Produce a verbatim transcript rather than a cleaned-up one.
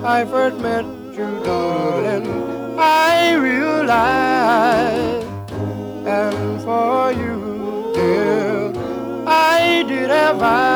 I first met you, darling, I realized, and for you, dear, I did have I.